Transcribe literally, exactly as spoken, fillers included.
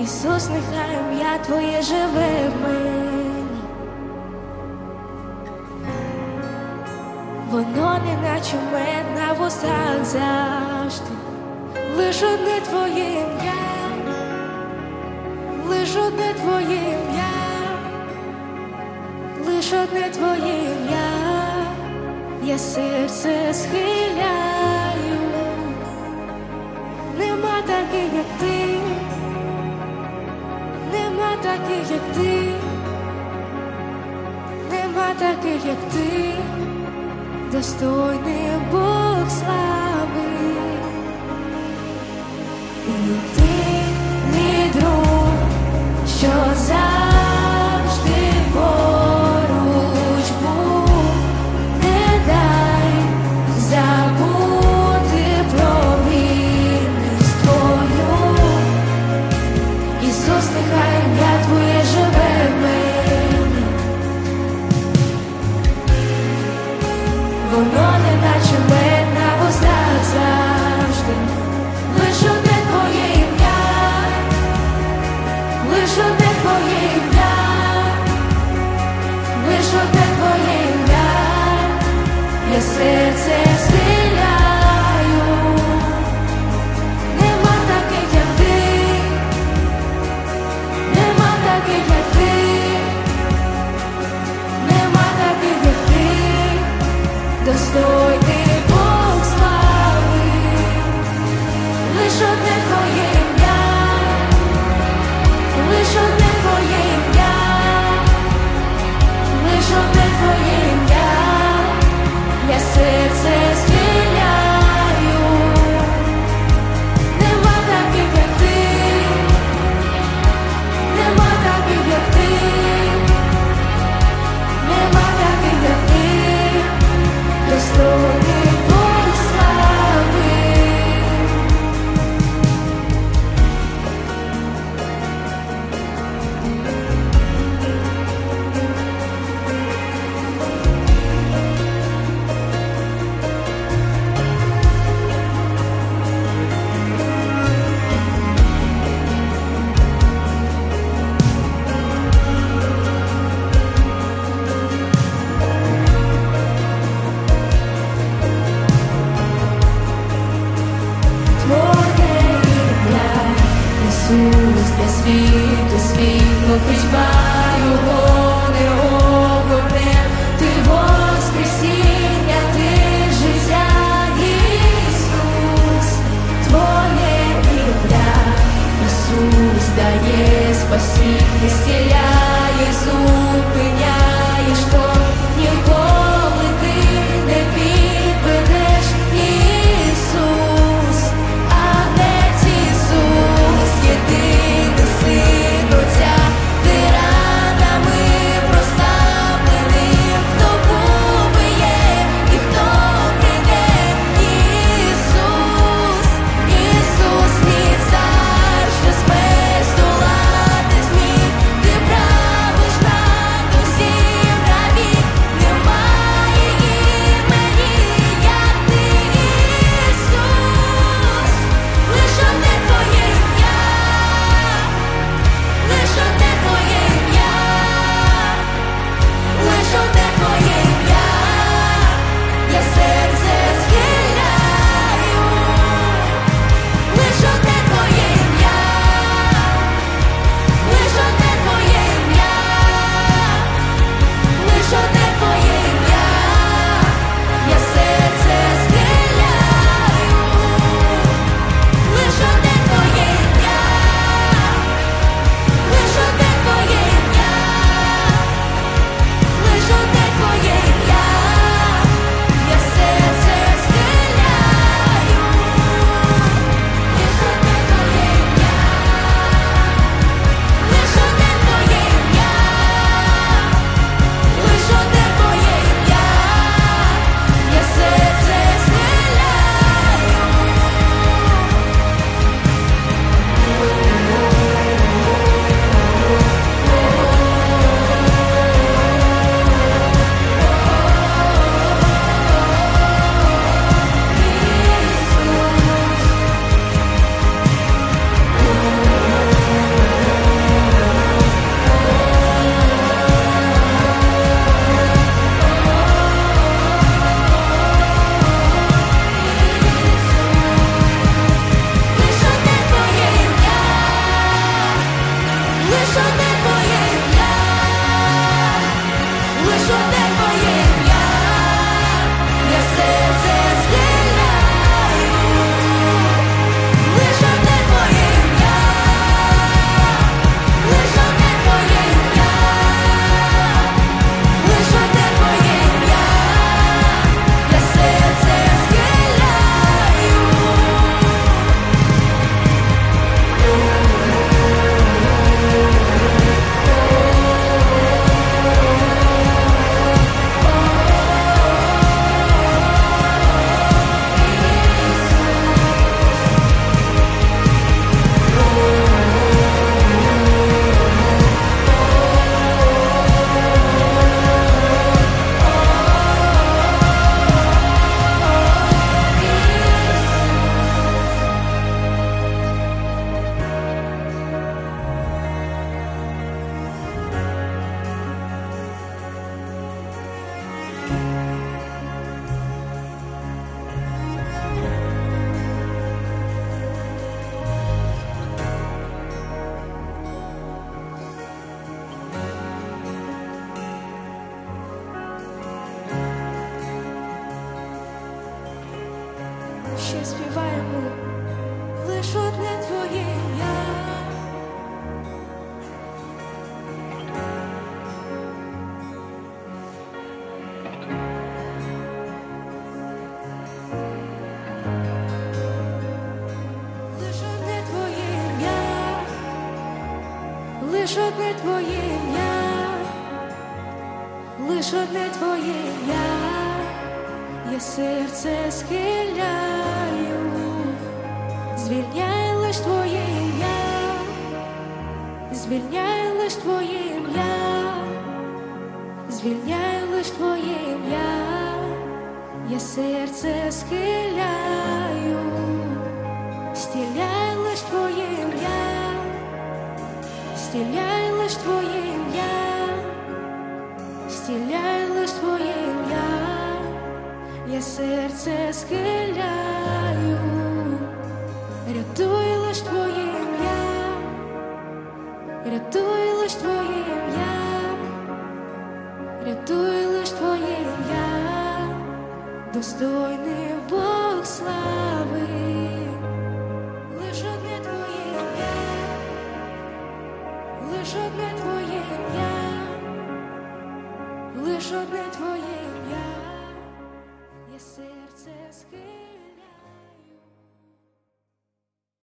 Ісус, нехай ім'я Твоє живе в мені. Воно неначе мед на вустах завжди. Лиш одне Твоє ім'я, лиш одне Твоє ім'я, лиш одне Твоє ім'я, я серце схиляю. Нема таких, як Ти, нема таких, як Ти, нема таких, як Ти, достойний Бог слави. І Ти, мій друг, що завжди поруч був, не дай забути про вірність Твою. Ісус, нехай ім'я Твоє живе в мені. Воно неначе мед на вустах завжди. Лиш одне Твоє ім'я, лиш одне Твоє ім'я, лиш одне Твоє ім'я, я серце схиляю. Нема таких, як Ти, нема таких, як Ти, нема таких, як Ти, достойний Бог слави. Лиш одне Твоє ім'я, лиш одне Твоє ім'я, лиш одне Твоє ім'я, я серце схиляю. Нема таких, як Ти, нема таких, як Ти, нема таких, як Ти, достойний Бог слави. Твоє ім'я, Ісус, для світу світло, пітьма його не огорне. Ти воскресіння, Ти життя, Ісус. Твоє ім'я, Ісус, дає спасіння, зціляє, зупиняєш, то ніколи Ти не підведеш, Ісус. Агнець Ісус, єдиний Син Отця, Ти ранами прославлений. ще співаємо лиш одне твоє ім'я. Лиш одне твоє ім'я, лиш одне твоє ім'я, лиш одне твоє ім'я, я серце схиляю, звільняй лиш твоє ім'я, звільняй лиш твоє ім'я, звільняй лиш твоє ім'я, я серце схиляю, стіляй лиш твоє ім'я, стіляй лиш твоє ім'я, стіляй лиш твоє ім'я, я серце схиляю, рятуй лиш твоє ім'я, рятуй лиш твоє ім'я, рятуй лиш твоє ім'я, достойний Бог слави, лиш одне твоє ім'я, лиш одне твоє ім'я, лиш одне твоє ім'я.